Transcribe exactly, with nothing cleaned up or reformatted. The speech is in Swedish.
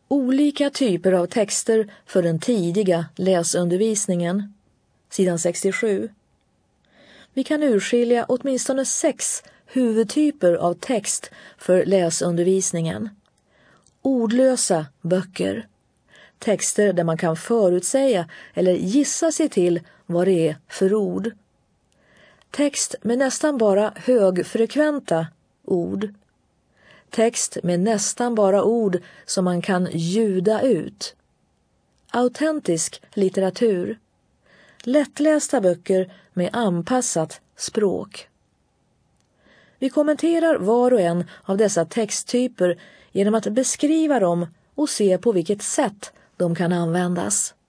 Olika typer av texter för den tidiga läsundervisningen. Sidan sextiosju. Vi kan urskilja åtminstone sex huvudtyper av text för läsundervisningen. Ordlösa böcker. Texter där man kan förutsäga eller gissa sig till vad det är för ord. Text med nästan bara högfrekventa ord. Text med nästan bara ord som man kan ljuda ut. Autentisk litteratur. Lättlästa böcker med anpassat språk. Vi kommenterar var och en av dessa texttyper genom att beskriva dem och se på vilket sätt de kan användas.